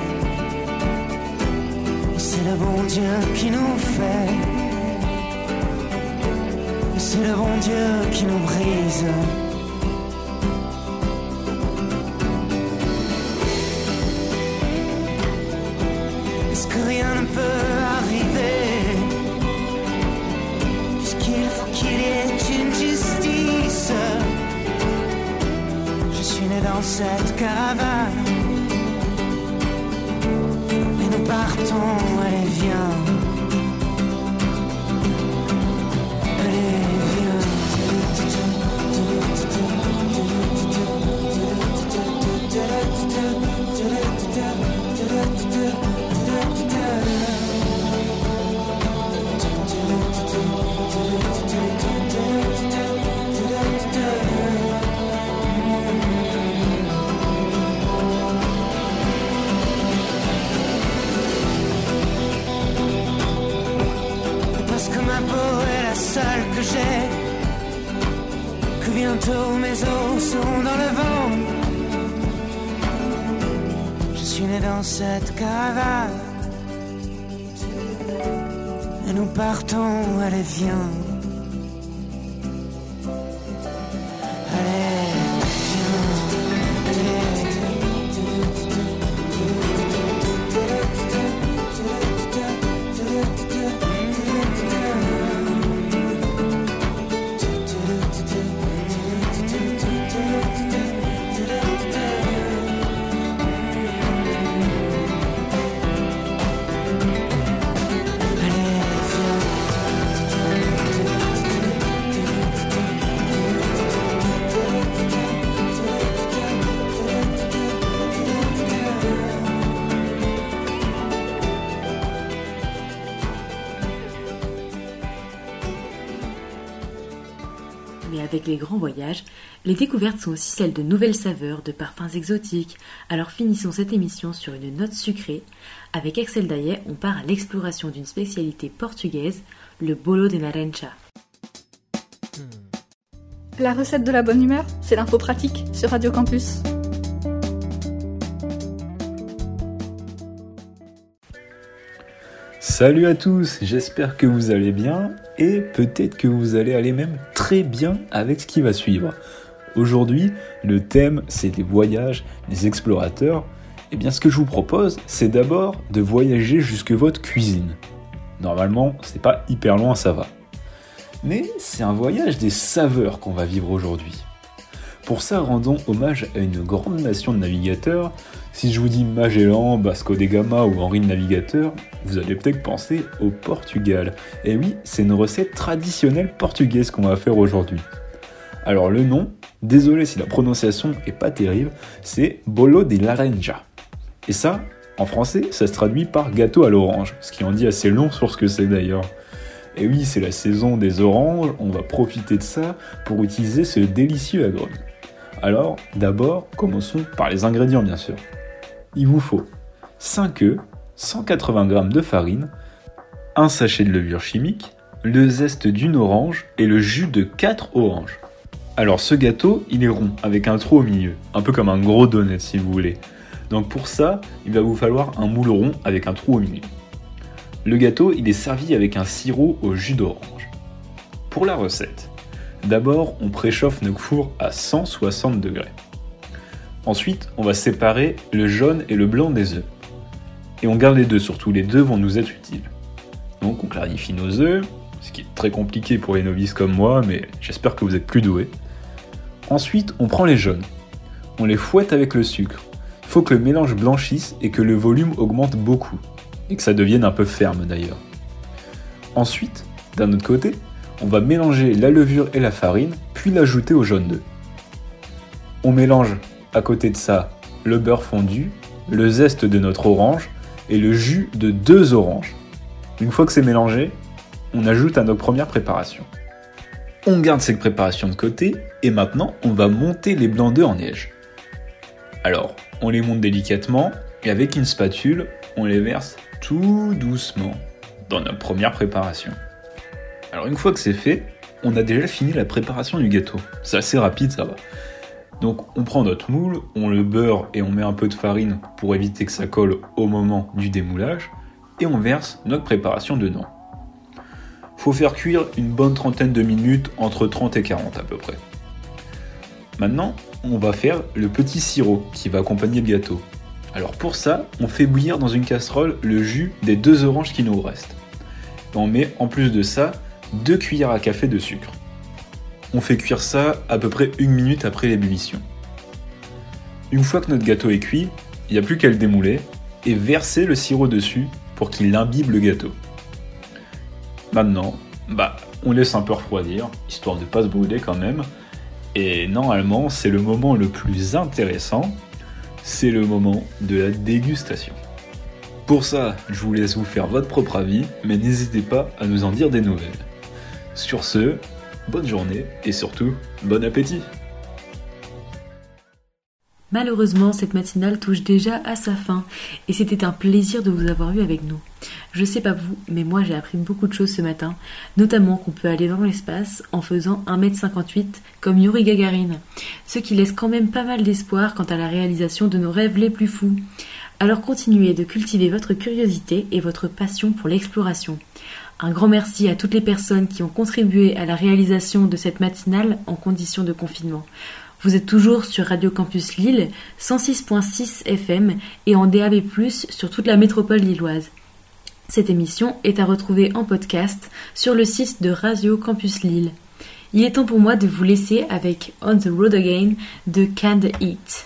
Ou c'est le bon Dieu qui nous fait? Ou c'est le bon Dieu qui nous brise? Est-ce que rien ne peut arriver? Puisqu'il faut qu'il y ait une justice. Je suis né dans cette caravane et nous partons, allez viens. Allez viens. Que j'ai, que bientôt mes os seront dans le vent. Je suis né dans cette caravane et nous partons, allez viens. Mais avec les grands voyages, les découvertes sont aussi celles de nouvelles saveurs, de parfums exotiques. Alors finissons cette émission sur une note sucrée. Avec Axel Daillet, on part à l'exploration d'une spécialité portugaise, le bolo de naranja. La recette de la bonne humeur, c'est l'info pratique sur Radio Campus. Salut à tous, j'espère que vous allez bien et peut-être que vous allez aller même très bien avec ce qui va suivre. Aujourd'hui, le thème c'est les voyages, les explorateurs. Et bien ce que je vous propose, c'est d'abord de voyager jusque votre cuisine. Normalement, c'est pas hyper loin, ça va. Mais c'est un voyage des saveurs qu'on va vivre aujourd'hui. Pour ça, rendons hommage à une grande nation de navigateurs. Si je vous dis Magellan, Vasco da Gama ou Henri le Navigateur, vous allez peut-être penser au Portugal. Et oui, c'est une recette traditionnelle portugaise qu'on va faire aujourd'hui. Alors le nom, désolé si la prononciation est pas terrible, c'est bolo de laranja. Et ça, en français, ça se traduit par gâteau à l'orange, ce qui en dit assez long sur ce que c'est d'ailleurs. Et oui, c'est la saison des oranges, on va profiter de ça pour utiliser ce délicieux agrume. Alors, d'abord, commençons par les ingrédients bien sûr. Il vous faut cinq œufs, cent quatre-vingts grammes de farine, un sachet de levure chimique, le zeste d'une orange et le jus de quatre oranges. Alors ce gâteau, il est rond, avec un trou au milieu, un peu comme un gros donut si vous voulez. Donc pour ça, il va vous falloir un moule rond avec un trou au milieu. Le gâteau, il est servi avec un sirop au jus d'orange. Pour la recette, d'abord, on préchauffe nos fours à cent soixante degrés. Ensuite, on va séparer le jaune et le blanc des œufs. Et on garde les deux, surtout les deux vont nous être utiles. Donc on clarifie nos œufs, ce qui est très compliqué pour les novices comme moi, mais j'espère que vous êtes plus doués. Ensuite, on prend les jaunes. On les fouette avec le sucre. Il faut que le mélange blanchisse et que le volume augmente beaucoup. Et que ça devienne un peu ferme d'ailleurs. Ensuite, d'un autre côté, on va mélanger la levure et la farine, puis l'ajouter au jaune d'œuf. On mélange à côté de ça le beurre fondu, le zeste de notre orange et le jus de deux oranges. Une fois que c'est mélangé, on ajoute à notre première préparation. On garde cette préparation de côté et maintenant on va monter les blancs d'œufs en neige. Alors, on les monte délicatement et avec une spatule, on les verse tout doucement dans notre première préparation. Alors une fois que c'est fait, on a déjà fini la préparation du gâteau. C'est assez rapide, ça va. Donc on prend notre moule, on le beurre et on met un peu de farine pour éviter que ça colle au moment du démoulage et on verse notre préparation dedans. Faut faire cuire une bonne trentaine de minutes, entre trente et quarante à peu près. Maintenant, on va faire le petit sirop qui va accompagner le gâteau. Alors pour ça, on fait bouillir dans une casserole le jus des deux oranges qui nous restent. On met en plus de ça deux cuillères à café de sucre. On fait cuire ça à peu près une minute après l'ébullition. Une fois que notre gâteau est cuit, il n'y a plus qu'à le démouler et verser le sirop dessus pour qu'il imbibe le gâteau. Maintenant, bah, on laisse un peu refroidir, histoire de ne pas se brûler quand même. Et normalement, c'est le moment le plus intéressant, c'est le moment de la dégustation. Pour ça, je vous laisse vous faire votre propre avis, mais n'hésitez pas à nous en dire des nouvelles. Sur ce, bonne journée et surtout, bon appétit! Malheureusement, cette matinale touche déjà à sa fin et c'était un plaisir de vous avoir eu avec nous. Je sais pas vous, mais moi j'ai appris beaucoup de choses ce matin, notamment qu'on peut aller dans l'espace en faisant un mètre cinquante-huit comme Yuri Gagarin, ce qui laisse quand même pas mal d'espoir quant à la réalisation de nos rêves les plus fous. Alors continuez de cultiver votre curiosité et votre passion pour l'exploration. Un grand merci à toutes les personnes qui ont contribué à la réalisation de cette matinale en conditions de confinement. Vous êtes toujours sur Radio Campus Lille, cent six virgule six F M et en D A B plus, sur toute la métropole lilloise. Cette émission est à retrouver en podcast sur le site de Radio Campus Lille. Il est temps pour moi de vous laisser avec On the Road Again de Canned Heat.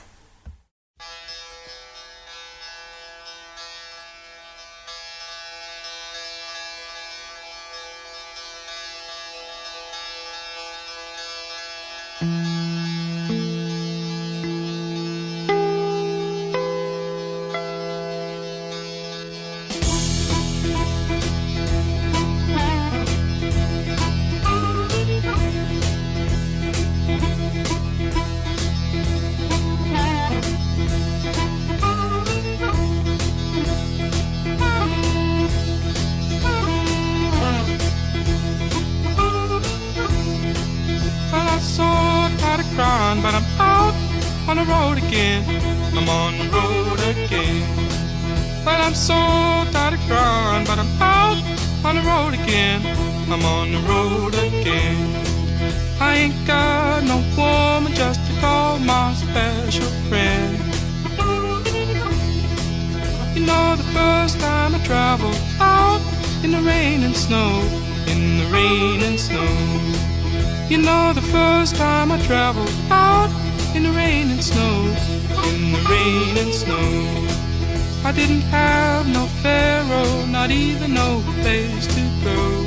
crying, but I'm out on the road again. I'm on the road again. Well, I'm so tired of crying, but I'm out on the road again. I'm on the road again. I ain't got no woman just to call my special friend. You know, the first time I traveled out in the rain and snow, in the rain and snow. You know, the first time I traveled out in the rain and snow, in the rain and snow. I didn't have no pharaoh, not even no place to go.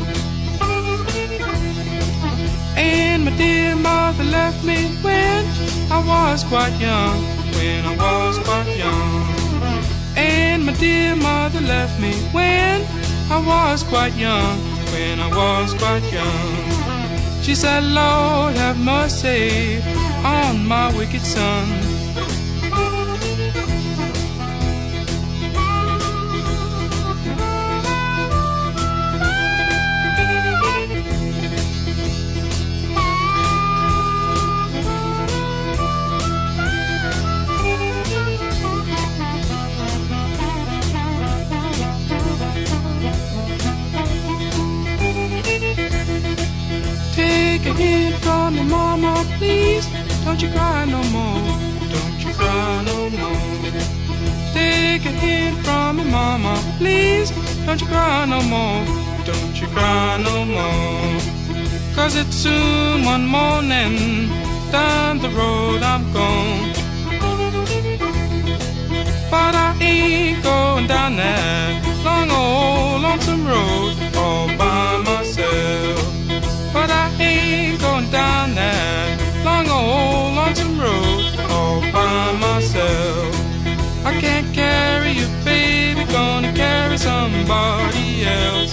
And my dear mother left me when I was quite young, when I was quite young. And my dear mother left me when I was quite young, when I was quite young. She said, Lord, have mercy on my wicked son. Take a hint from me, mama, please. Don't you cry no more. Don't you cry no more. Take a hint from me, mama, please. Don't you cry no more. Don't you cry no more. Cause it's soon one morning. Down the road I'm gone. But I ain't going down that long old lonesome road all by myself. But I ain't going down that long old lonesome road all by myself. I can't carry you, baby, gonna carry somebody else.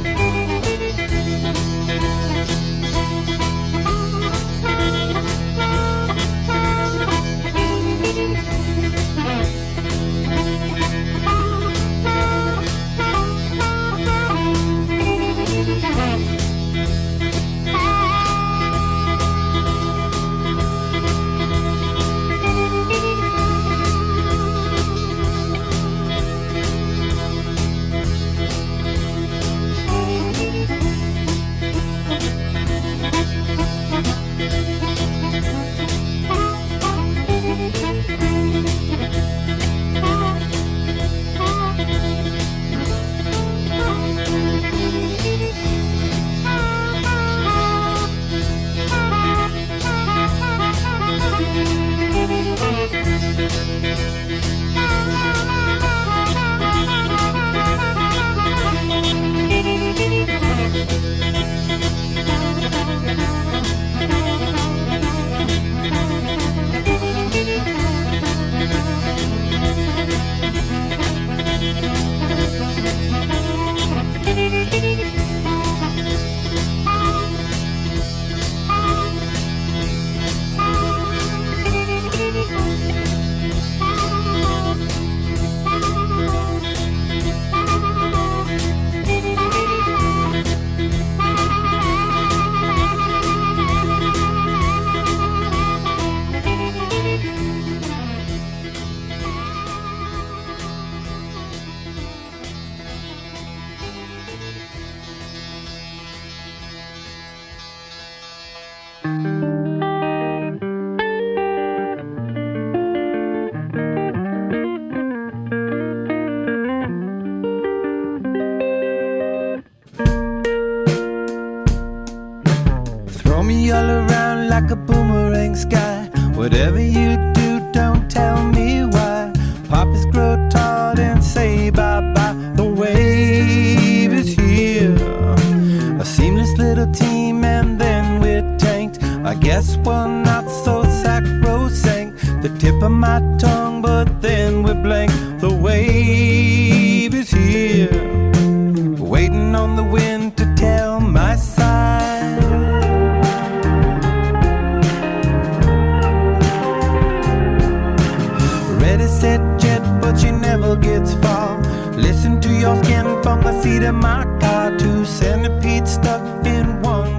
Like a boomerang sky. Whatever you do, don't tell me why. Poppies grow tall and say bye-bye. The wave is here. A seamless little team and then we're tanked. I guess we're not so sacrosanct. The tip of my tongue, but then we're blank. The wave is here. Waiting on the wind to tell my side. Set jet, but she never gets far. Listen to your skin from the seat of my car. Two centipedes stuck in one